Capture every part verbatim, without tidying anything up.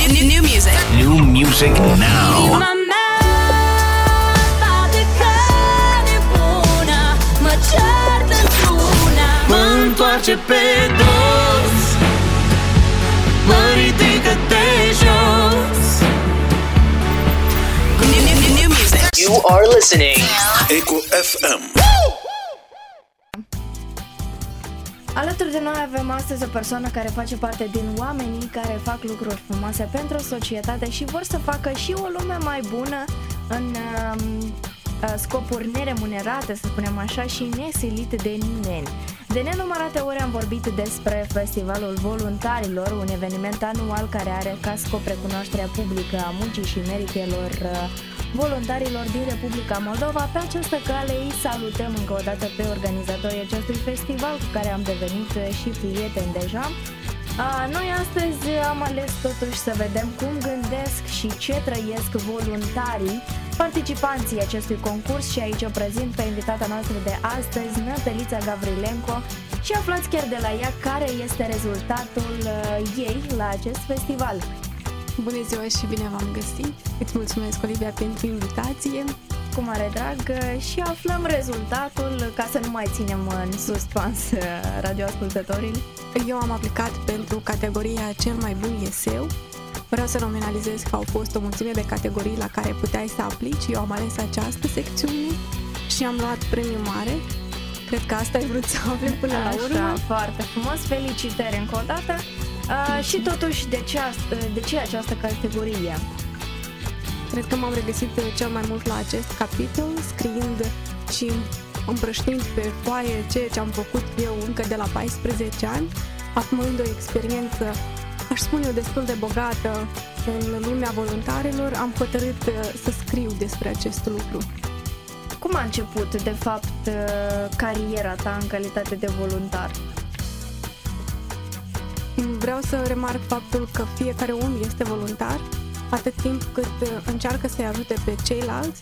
New, new music. New music now. Mă întoarce pe dos, mă ridică-te jos. New, new, new music. You are listening. Eco F M. Alături de noi avem astăzi o persoană care face parte din oamenii care fac lucruri frumoase pentru societate și vor să facă și o lume mai bună în um, scopuri neremunerate, să spunem așa, și nesilit de nimeni. De nenumărate ori am vorbit despre Festivalul Voluntarilor, un eveniment anual care are ca scop recunoașterea publică a muncii și meritelor voluntarilor din Republica Moldova. Pe această cale îi salutăm încă o dată pe organizatorii acestui festival, cu care am devenit și prieteni deja. Noi astăzi am ales totuși să vedem cum gândesc și ce trăiesc voluntarii, participanții acestui concurs, și aici o prezint pe invitata noastră de astăzi, Nătălița Gavrilenco, și aflați chiar de la ea care este rezultatul ei la acest festival. Bună ziua și bine v-am găsit! Îți mulțumesc, Olivia, pentru invitație. Cu mare drag, și aflăm rezultatul ca să nu mai ținem în suspans radioascultătorii. Eu am aplicat pentru categoria cel mai bun eseu. Vreau să nominalizez că au fost o mulțime de categorii la care puteai să aplici. Eu am ales această secțiune și am luat premiu mare. Cred că asta ai vrut să afli până la urmă. Așa, foarte frumos, felicitări încă o dată. Uh, și totuși, de ce, de ce această categorie? Cred că m-am regăsit cel mai mult la acest capitol, scriind și împrăștind pe foaie ceea ce am făcut eu încă de la paisprezece ani, acumulând o experiență, aș spune eu, destul de bogată în lumea voluntarilor. Am hotărât să scriu despre acest lucru. Cum a început, de fapt, cariera ta în calitate de voluntar? Vreau să remarc faptul că fiecare om este voluntar atât timp cât încearcă să-i ajute pe ceilalți,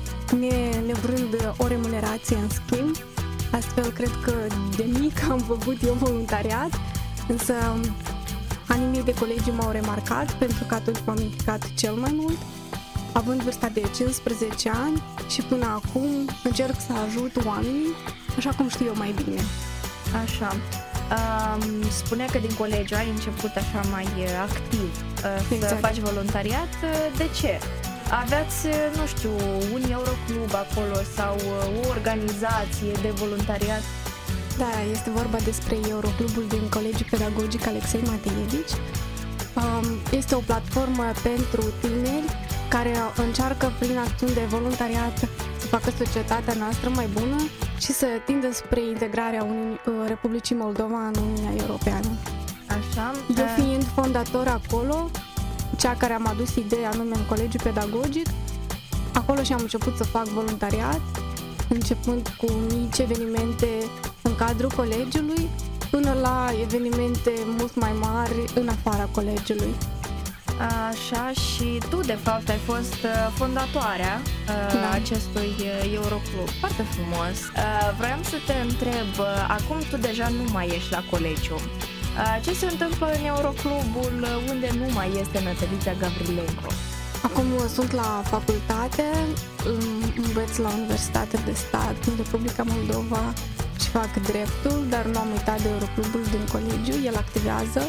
nevrând o remunerație în schimb. Astfel, cred că de mic am făcut eu voluntariat, însă anii mei de colegiu m-au remarcat pentru că atunci m-am implicat cel mai mult. Având vârsta de cincisprezece ani și până acum încerc să ajut oamenii așa cum știu eu mai bine. Așa. Um, spunea că din colegiu ai început așa mai activ uh, exact. Să faci voluntariat. De ce? Aveați, nu știu, un Euroclub acolo sau o organizație de voluntariat? Da, este vorba despre Euroclubul din Colegiul Pedagogic Alexei Mateievici. Um, este o platformă pentru tineri care încearcă prin acțiuni de voluntariat să facă societatea noastră mai bună și să tindă spre integrarea Uni- Republicii Moldova în Uniunea Europeană. Așa. Eu fiind fondator acolo, cea care am adus ideea anume în Colegiul Pedagogic, acolo și am început să fac voluntariat, începând cu mici evenimente în cadrul colegiului, până la evenimente mult mai mari în afara colegiului. Așa, și tu de fapt ai fost fondatoarea da. acestui Euroclub. Foarte frumos. Vreau să te întreb, acum tu deja nu mai ești la colegiu. Ce se întâmplă în Euroclubul unde nu mai este Nătălița Gavrilenco? Acum sunt la facultate, învăț la Universitatea de Stat în Republica Moldova și fac dreptul, dar nu am uitat de Euroclubul din colegiu, el activează.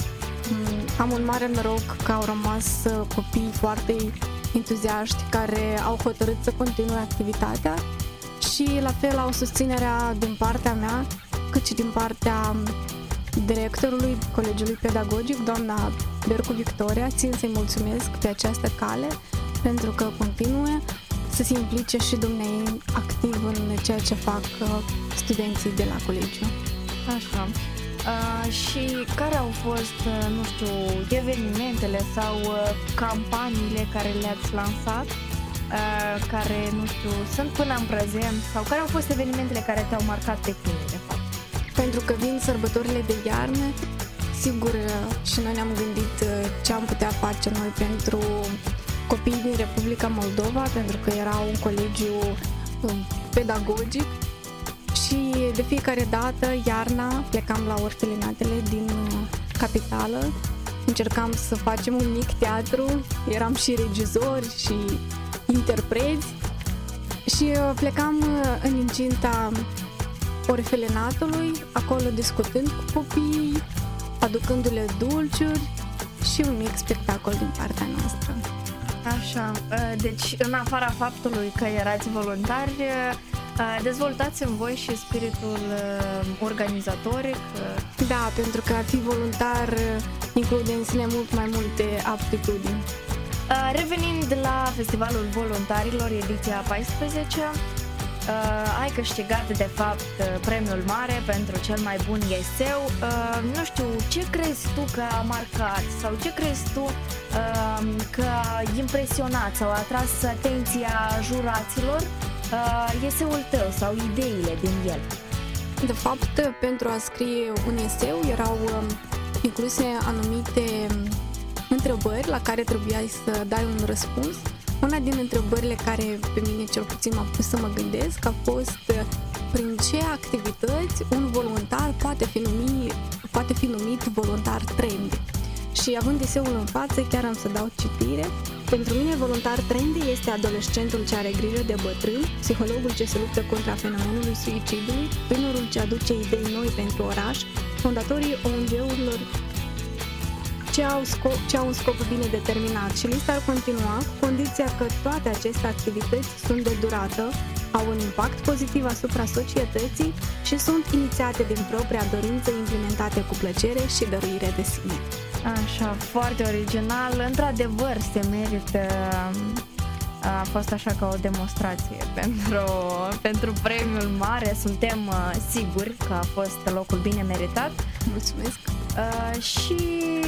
Am un mare noroc că au rămas copii foarte entuziaști care au hotărât să continue activitatea și la fel au susținerea din partea mea, cât și din partea directorului Colegiului Pedagogic, doamna Bercu Victoria. Țin să-i mulțumesc pe această cale pentru că continuă să se implice și dumnei activ în ceea ce fac studenții de la colegiu. Așa. Uh, și care au fost, uh, nu știu, evenimentele sau uh, campaniile care le-ați lansat, uh, care, nu știu, sunt până în prezent, sau care au fost evenimentele care te-au marcat pe tine, de fapt? Pentru că vin sărbătorile de iarnă, sigur, și noi ne-am gândit ce am putea face noi pentru copiii din Republica Moldova, pentru că era un colegiu pedagogic și de fiecare dată, iarna, plecam la orfelinatele din capitală încercam să facem un mic teatru, eram și regizori și interpreți și plecam în incinta orfelinatului, acolo discutând cu copiii, aducându-le dulciuri și un mic spectacol din partea noastră. Așa, deci în afara faptului că erați voluntari, dezvoltați în voi și spiritul organizatoric? Da, pentru că a fi voluntar include în sine mult mai multe aptitudini. Revenind la Festivalul Voluntarilor, ediția paisprezece, ai câștigat de fapt premiul mare pentru cel mai bun eseu. Nu știu, ce crezi tu că a marcat sau ce crezi tu că a impresionat sau a atras atenția juraților eseul tău sau ideile din el? De fapt, pentru a scrie un eseu erau incluse anumite întrebări la care trebuia să dai un răspuns. Una din întrebările care pe mine cel puțin m-a pus să mă gândesc a fost prin ce activități un voluntar poate fi numit, poate fi numit voluntar trendy. Și având eseul în față, chiar am să dau citire. Pentru mine, voluntar trendy este adolescentul ce are grijă de bătrân, psihologul ce se luptă contra fenomenului suicidului, tânărul ce aduce idei noi pentru oraș, fondatorii O N G-urilor ce au, scop, ce au un scop bine determinat. Și lista ar continua, condiția că toate aceste activități sunt de durată, au un impact pozitiv asupra societății și sunt inițiate din propria dorință, implementate cu plăcere și dăruire de sine. Așa, foarte original, într-adevăr se merită, a fost așa ca o demonstrație pentru, pentru premiul mare, suntem siguri că a fost locul bine meritat. Mulțumesc! Uh, și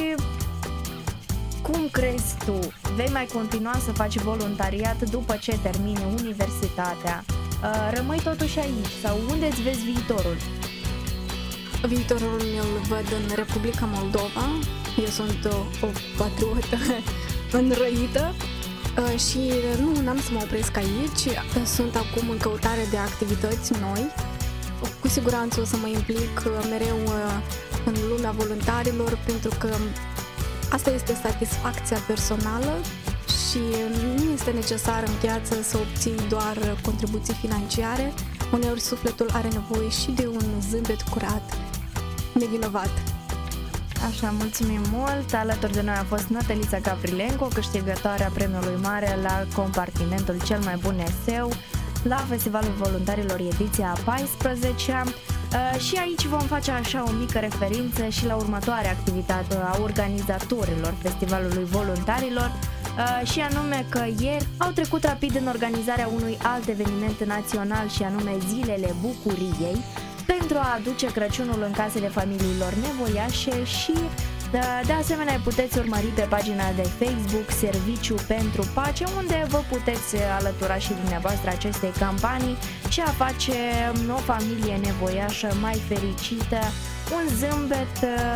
cum crezi tu, vei mai continua să faci voluntariat după ce termini universitatea? Uh, rămâi totuși aici sau unde îți vezi viitorul? Viitorul îl văd în Republica Moldova. Eu sunt o, o patriotă înrăită și nu n-am să mă opresc aici. Sunt acum în căutare de activități noi. Cu siguranță o să mă implic mereu în lumea voluntarilor, pentru că asta este satisfacția personală și nu este necesar în viață să obții doar contribuții financiare. Uneori sufletul are nevoie și de un zâmbet curat, nevinovat. Așa, mulțumim mult! Alături de noi a fost Natalița Gavrilenco, câștigătoarea premiului mare la compartimentul cel mai bun eseu la Festivalul Voluntarilor ediția a paisprezecea. Uh, și aici vom face așa o mică referință și la următoarea activitate a organizatorilor Festivalului Voluntarilor, uh, și anume că ieri au trecut rapid în organizarea unui alt eveniment național și anume Zilele Bucuriei, pentru a aduce Crăciunul în casele familiilor nevoiașe și de asemenea puteți urmări pe pagina de Facebook Serviciu pentru Pace, unde vă puteți alătura și dumneavoastră acestei campanii și a face o familie nevoiașă mai fericită, un zâmbet,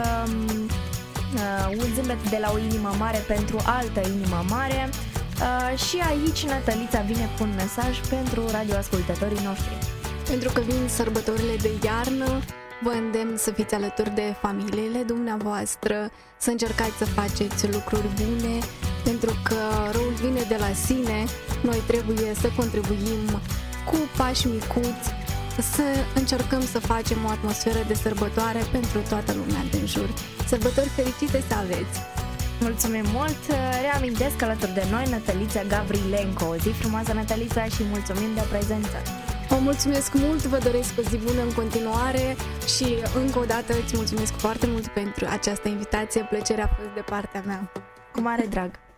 un zâmbet de la o inimă mare pentru altă inimă mare. Și aici Natalița vine cu un mesaj pentru radioascultătorii noștri. Pentru că vin sărbătorile de iarnă, vă îndemn să fiți alături de familiile dumneavoastră, să încercați să faceți lucruri bune, pentru că răul vine de la sine. Noi trebuie să contribuim cu pași micuți, să încercăm să facem o atmosferă de sărbătoare pentru toată lumea din jur. Sărbători fericite să aveți! Mulțumim mult! Reamintesc alături de noi Natalița Gavrilenco. O zi frumoasă, Natalița, și mulțumim de prezență! Vă mulțumesc mult, vă doresc o zi bună în continuare și încă o dată îți mulțumesc foarte mult pentru această invitație. Plăcerea a fost de partea mea. Cu mare drag!